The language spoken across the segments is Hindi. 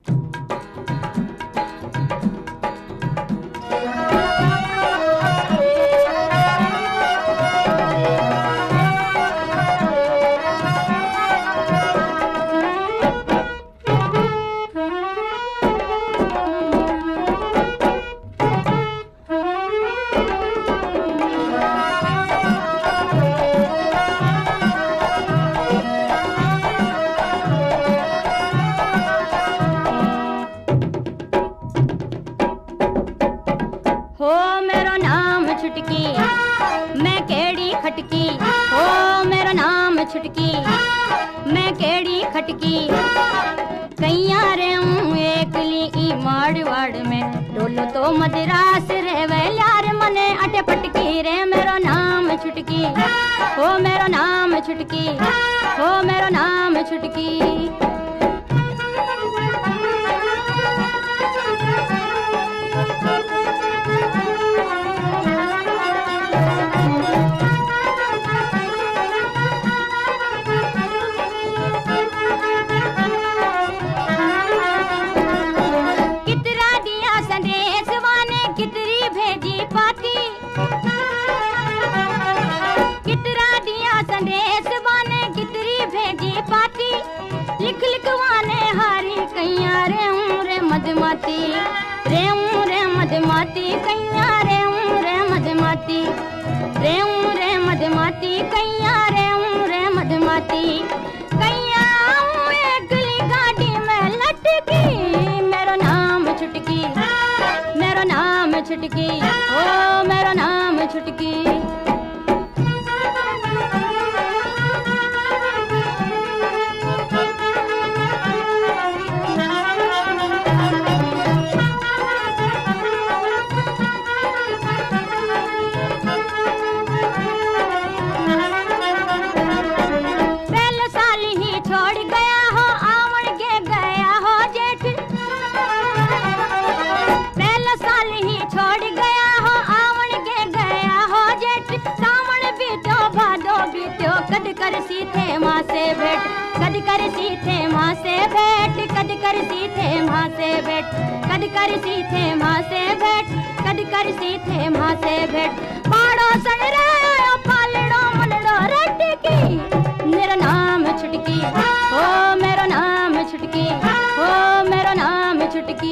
हो मेरो नाम छुटकी मैं केड़ी खटकी, हो मेरो नाम छुटकी मैं केड़ी खटकी। कैया रे एकली ई मारवाड़ में, डोलो तो मदरास रे वेल्यार मने अटे पटकी रे। मेरो नाम छुटकी, हो मेरो नाम छुटकी, हो मेरो नाम छुटकी। लिख लिखवाने हारी कैया रे मधमाती, रे मधमाती कैया रे मधमाती, रे मधमाती कैया रे मधमाती। कैया एकली गाड़ी में लटकी, मेरो नाम छुटकी, मेरो नाम छुटकी, ओ मेरो नाम छुटकी। कद कर सी थे माँ से भेंट, कद कर सी थे माँ से भेंट, कद कर सी थे माँ से भेंट, कद कर सी थे माँ से भेंट, कद कर सी थे माँ से भेंट। पाड़ो सड़ रे पालड़ो मनड़ो रटकी, मेरा नाम छुटकी, ओ मेरा नाम छुटकी, ओ मेरा नाम छुटकी।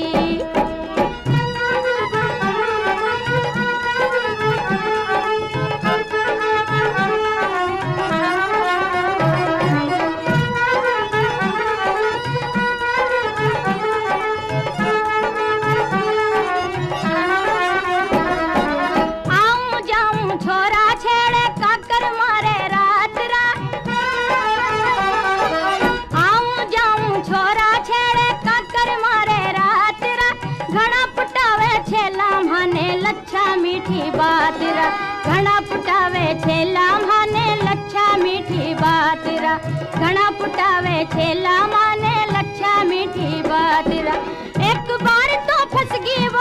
मीठी बात रा घना पुटावे छेला माने लच्छा मीठी बात रा, घना पुटावे छेला माने लच्छा मीठी बात रा। एक बार तो फंस गई